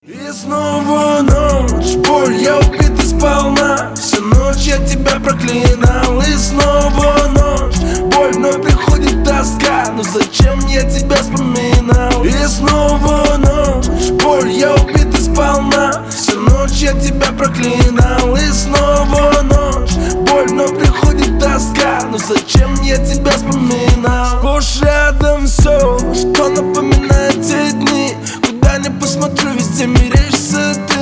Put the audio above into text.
И снова ночь, боль, я убит сполна. Всю ночь я тебя проклинал. И снова ночь, боль, вновь приходит тоска. Но зачем я тебя вспоминал? И снова ночь, боль, я убит сполна. Всю ночь я тебя проклинал. И снова ночь, боль, вновь приходит тоска. Но зачем я тебя вспоминал? Сплошь рядом все, что напоминает те дни. Куда не посмотрю, везде мерещься ты.